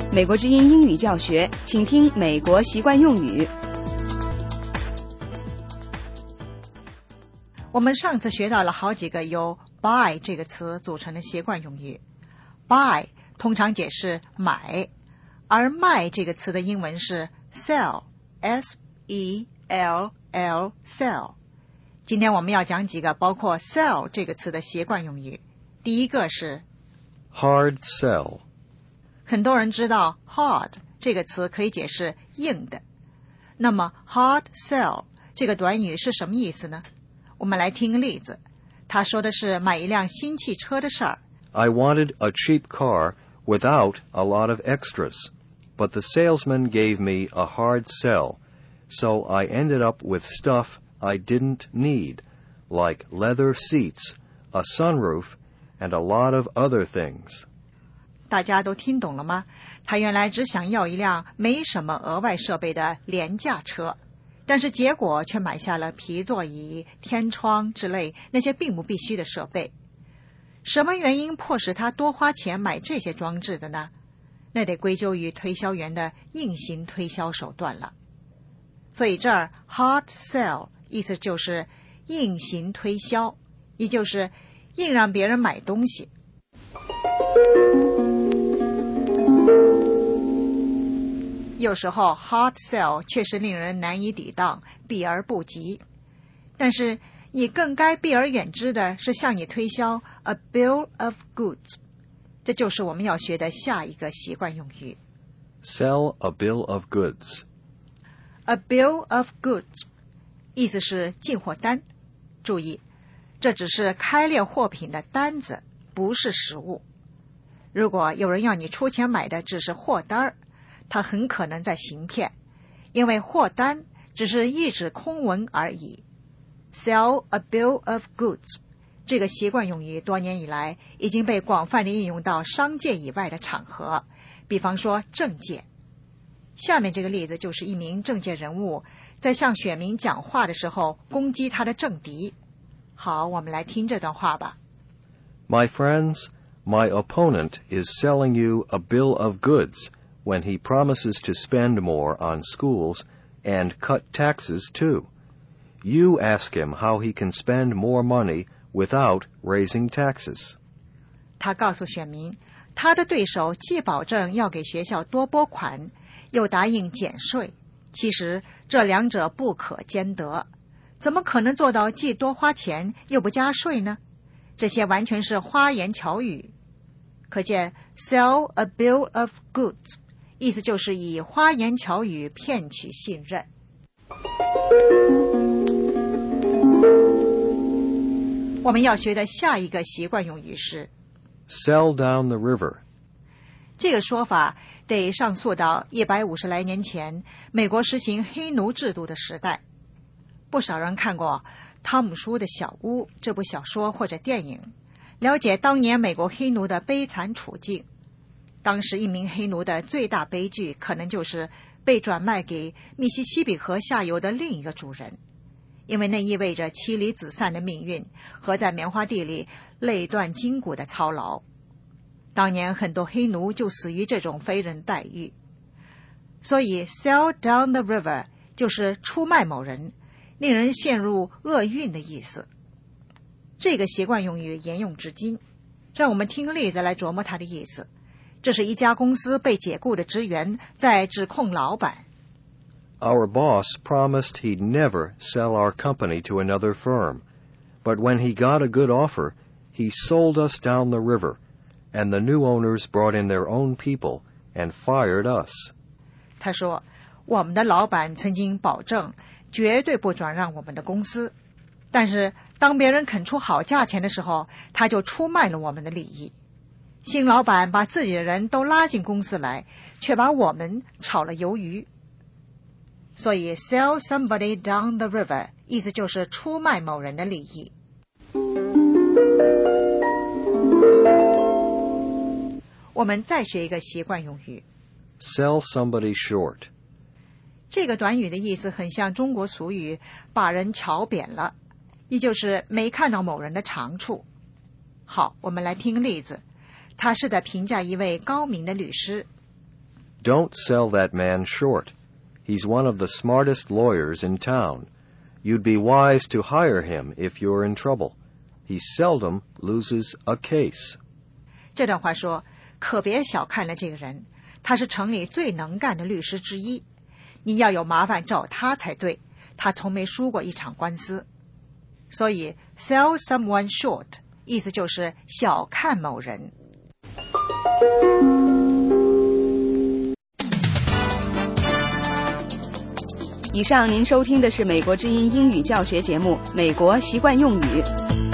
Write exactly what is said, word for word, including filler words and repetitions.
美国之音英语教学，请听美国习惯用语。 我们上次学到了好几个由 buy 这个词组成的习惯用语。buy 通常解释买，而卖这个词的英文是 sell， S E L L sell。今天我们要讲几个包括 sell 这个词的习惯用语。第一个是 hard sell。 很多人知道 hard 这个词可以解释硬的，那么 hard sell 这个短语是什么意思呢？我们来听个例子，他说的是买一辆新汽车的事儿。 I wanted a cheap car without a lot of extras, but the salesman gave me a hard sell, so I ended up with stuff I didn't need, like leather seats, a sunroof, and a lot of other things. 大家都听懂了吗？他原来只想要一辆没什么额外设备的廉价车，但是结果却买下了皮座椅、天窗之类那些并不必须的设备。什么原因迫使他多花钱买这些装置的呢？那得归咎于推销员的硬性推销手段了。所以这儿 hard sell 意思就是硬行推销，也就是硬让别人买东西。有时候 hard sell 确实令人难以抵挡，避而不及。但是你更该避而远之的是向你推销 a bill of goods， 这就是我们要学的下一个习惯用语。 Sell a bill of goods。 A bill of goods 意思是进货单。注意，这只是开列货品的单子，不是实物。如果有人要你出钱买的只是货单，他很可能在行骗，因为货单只是一纸空文而已。 Sell a bill of goods 这个习惯用语多年以来已经被广泛地应用到商界以外的场合，比方说政界。下面这个例子就是一名政界人物在向选民讲话的时候攻击他的政敌。好，我们来听这段话吧。 My friends, my opponent is selling you a bill of goods when he promises to spend more on schools and cut taxes too. You ask him how he can spend more money without raising taxes. 他告诉选民，他的对手既保证要给学校多拨款，又答应减税，其实这两者不可兼得，怎么可能做到既多花钱又不加税呢？这些完全是花言巧语。可见 sell a bill of goods 意思就是以花言巧语骗取信任。我们要学的下一个习惯用语是 Sell down the river。 这个说法得上溯到一百五十来年前美国实行黑奴制度的时代。不少人看过汤姆舒的小屋这部小说或者电影，了解当年美国黑奴的悲惨处境。当时一名黑奴的最大悲剧可能就是被转卖给密西西比河下游的另一个主人，因为那意味着妻离子散的命运和在棉花地里累断筋骨的操劳。当年很多黑奴就死于这种非人待遇。所以 sell down the river 就是出卖某人，令人陷入厄运的意思。这个习惯用语沿用至今，让我们听个例子来琢磨它的意思。这是一家公司被解雇的职员在指控老板。 Our boss promised he'd never sell our company to another firm, but when he got a good offer, he sold us down the river, and the new owners brought in their own people and fired us. 他说，我们的老板曾经保证绝对不转让我们的公司，但是当别人肯出好价钱的时候，他就出卖了我们的利益。新老板把自己的人都拉进公司来，却把我们炒了鱿鱼。所以 sell somebody down the river 意思就是出卖某人的利益。我们再学一个习惯用语 Sell somebody short。 这个短语的意思很像中国俗语把人瞧扁了，也就是没看到某人的长处。好，我们来听个例子，他是在评价一位高明的律师。 Don't sell that man short. He's one of the smartest lawyers in town. You'd be wise to hire him if you're in trouble. He seldom loses a case. 这段话说，可别小看了这个人，他是城里最能干的律师之一。你要有麻烦找他才对，他从没输过一场官司。所以 sell someone short 意思就是小看某人。 以上您收听的是美国之音英语教学节目《美国习惯用语》。